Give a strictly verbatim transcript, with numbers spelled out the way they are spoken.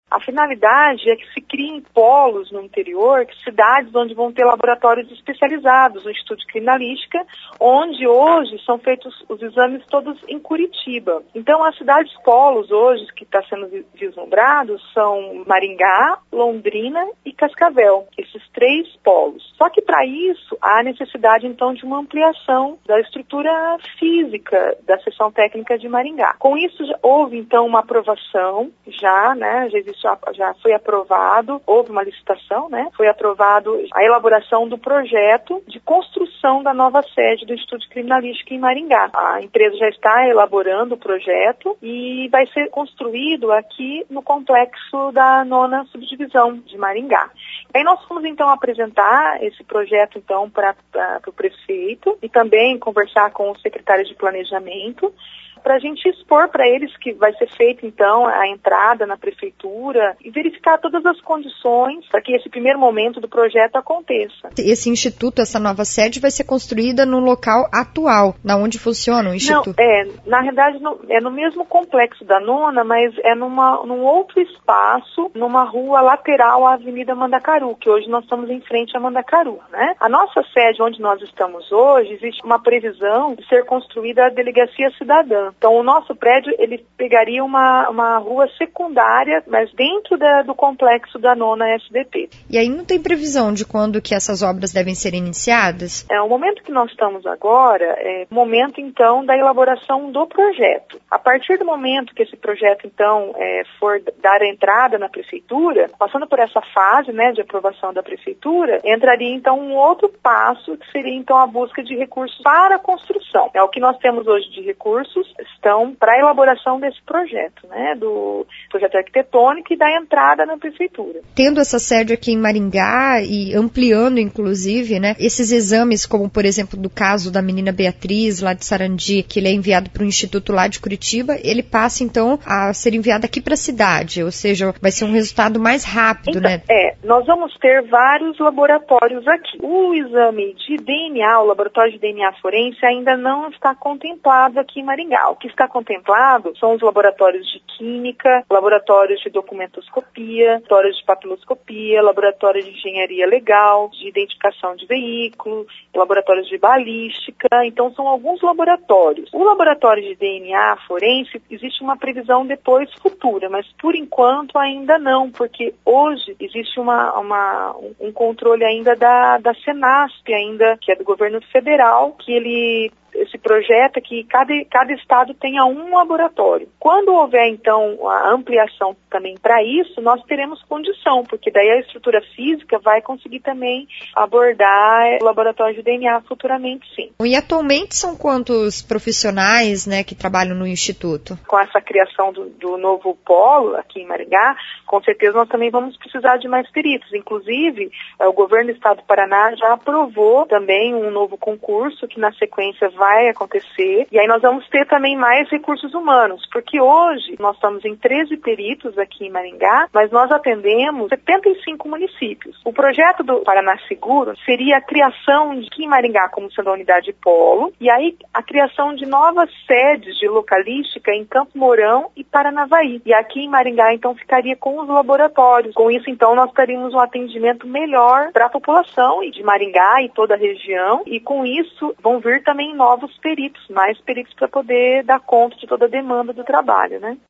A finalidade é que se criem polos no interior, cidades onde vão ter laboratórios especializados no Instituto de Criminalística, onde hoje são feitos os exames todos em Curitiba. Então, as cidades polos hoje que está sendo vislumbrados são Maringá, Londrina e Cascavel, esses três polos. Só que para isso há necessidade então de uma ampliação da estrutura física da seção técnica de Maringá. Com isso já houve então uma aprovação, já, né, já, existe, já foi aprovado, houve uma licitação, né, foi aprovado a elaboração do projeto de construção da nova sede do Instituto de Criminalística em Maringá. A empresa já está elaborando o projeto e vai ser construído aqui no complexo da nona subdivisão de Maringá. Aí nós fomos então apresentar esse projeto então para o prefeito e também conversar com os secretários de planejamento, para a gente expor para eles que vai ser feita, então, a entrada na prefeitura e verificar todas as condições para que esse primeiro momento do projeto aconteça. Esse instituto, essa nova sede, vai ser construída no local atual, na onde funciona o instituto? Não, é, na realidade, no, é no mesmo complexo da nona, mas é numa, num outro espaço, numa rua lateral à Avenida Mandacaru, que hoje nós estamos em frente a Mandacaru, né? A nossa sede, onde nós estamos hoje, existe uma previsão de ser construída a Delegacia Cidadã. Então, o nosso prédio, ele pegaria uma, uma rua secundária, mas dentro da, do complexo da nona S D P. E aí não tem previsão de quando que essas obras devem ser iniciadas? É, o momento que nós estamos agora é o momento, então, da elaboração do projeto. A partir do momento que esse projeto, então, é, for dar a entrada na prefeitura, passando por essa fase, né, de aprovação da prefeitura, entraria, então, um outro passo, que seria, então, a busca de recursos para a construção. É o que nós temos hoje de recursos, estão para a elaboração desse projeto, né, do projeto arquitetônico e da entrada na prefeitura. Tendo essa sede aqui em Maringá e ampliando, inclusive, né, esses exames, como por exemplo do caso da menina Beatriz, lá de Sarandi, que ele é enviado para o Instituto lá de Curitiba, ele passa então a ser enviado aqui para a cidade, ou seja, vai ser um resultado mais rápido, então, né? É, nós vamos ter vários laboratórios aqui. O exame de D N A, o laboratório de D N A forense, ainda não está contemplado aqui em Maringá. O que está contemplado são os laboratórios de química, laboratórios de documentoscopia, laboratórios de papiloscopia, laboratórios de engenharia legal, de identificação de veículo, laboratórios de balística. Então, são alguns laboratórios. O laboratório de D N A forense, existe uma previsão depois futura, mas por enquanto ainda não, porque hoje existe uma, uma, um controle ainda da, da Senasp, ainda, que é do governo federal, que ele... Esse projeto é que cada, cada estado tenha um laboratório. Quando houver, então, a ampliação também para isso, nós teremos condição, porque daí a estrutura física vai conseguir também abordar o laboratório de D N A futuramente, sim. E atualmente são quantos profissionais, né, que trabalham no Instituto? Com essa criação do, do novo polo aqui em Maringá, com certeza nós também vamos precisar de mais peritos. Inclusive, o governo do estado do Paraná já aprovou também um novo concurso que na sequência vai acontecer, e aí nós vamos ter também mais recursos humanos, porque hoje nós estamos em treze peritos aqui em Maringá, mas nós atendemos setenta e cinco municípios. O projeto do Paraná Seguro seria a criação de aqui em Maringá como sendo a unidade polo, e aí a criação de novas sedes de localística em Campo Mourão e Paranavaí. E aqui em Maringá, então, ficaria com os laboratórios. Com isso, então, nós teríamos um atendimento melhor para a população e de Maringá e toda a região, e com isso vão vir também novos peritos, mais peritos para poder dar conta de toda a demanda do trabalho, né?